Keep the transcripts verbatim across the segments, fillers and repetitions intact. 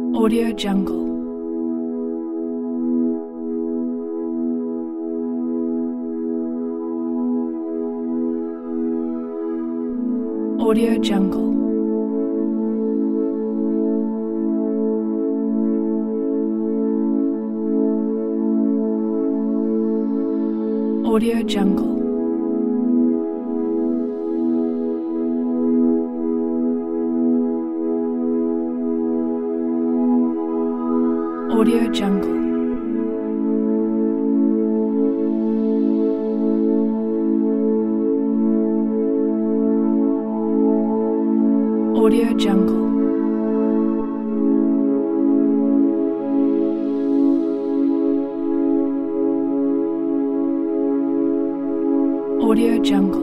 Audio Jungle. Audio Jungle. Audio Jungle. Audio Jungle. Audio Jungle. Audio Jungle.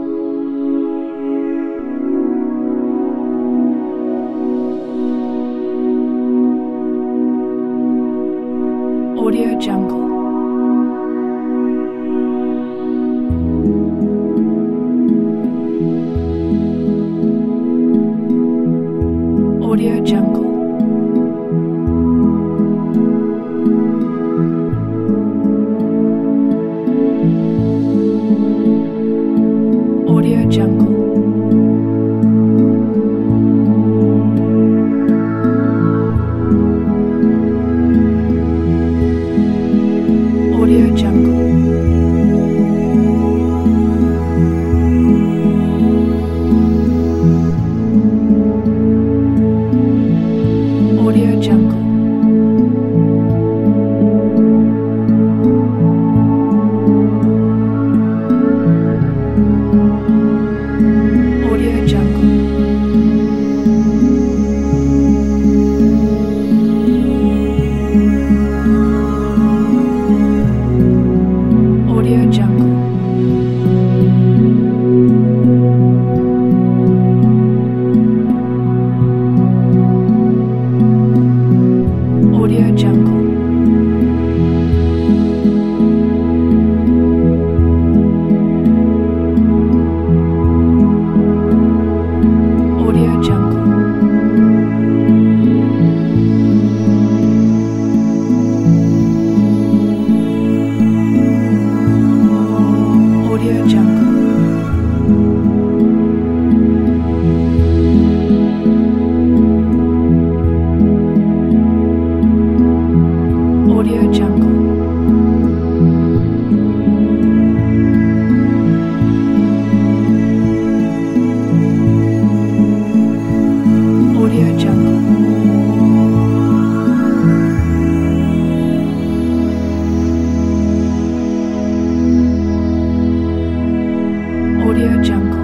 Audio Jungle. Audio Jungle. Audio Jungle. Audio Jungle. Audio Jungle. Audio Jungle. Audio Jungle. Audio Jungle. Audio Jungle. Audio Jungle. Audio Jungle. Audio Jungle. Audio Jungle.